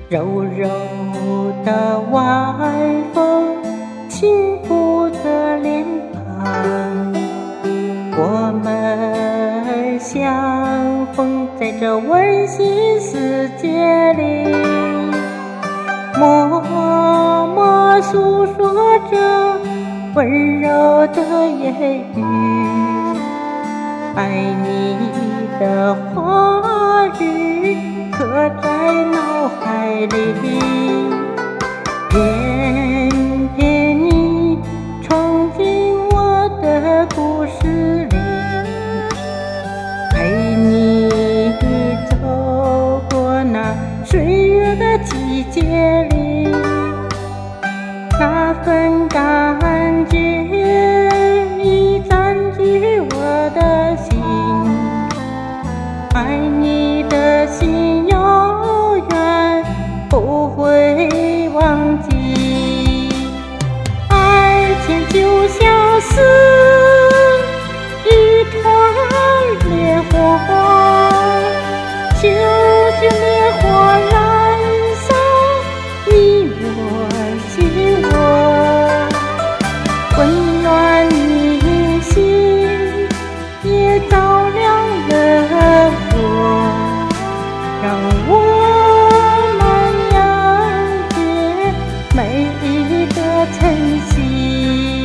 柔柔的晚风轻拂着脸庞，我们相逢在这温馨世界里，默默诉说着温柔的言语，爱你的话语刻在脑海里，偏偏你闯进我的故事里，陪你走过那岁月的季节里，那份感觉已占据我的心，爱你的心永远不会忘记，爱情就像是一团烈火，熊熊烈火燃烧你我心窝，温暖你心也照亮了我，让我们了解每一个晨曦。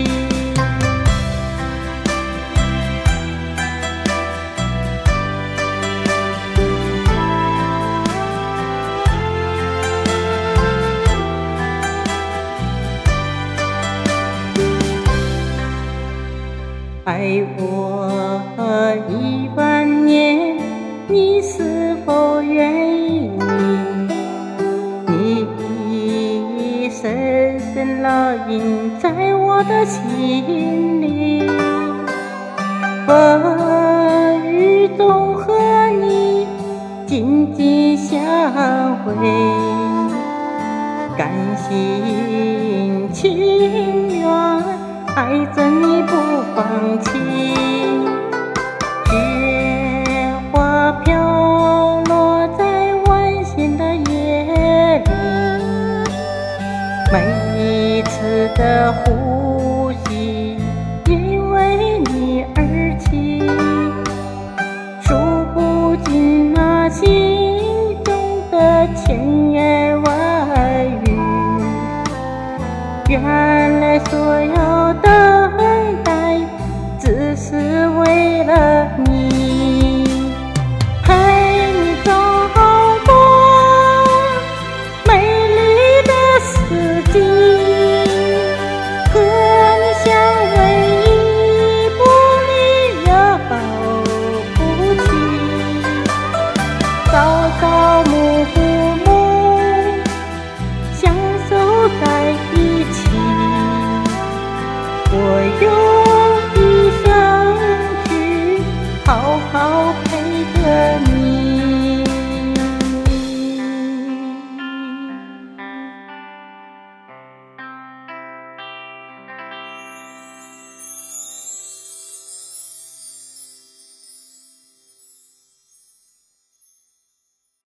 爱我10000年，你是否愿意？你深深烙印在我的心里，风雨中和你紧紧相会，甘心情愿爱着你不放弃，雪花飘落在温馨的夜里，每一次的呼吸因为你而起，数不尽那心中的千言万语，原来所有等待只是为了你，陪你走过美丽的四季，和你相偎依不离又不弃，朝朝暮暮相守在一起，我用一生去好好陪着